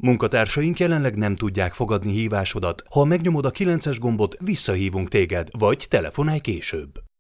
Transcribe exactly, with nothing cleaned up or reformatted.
Munkatársaink jelenleg nem tudják fogadni hívásodat. Ha megnyomod a kilences gombot, visszahívunk téged, vagy telefonálj később.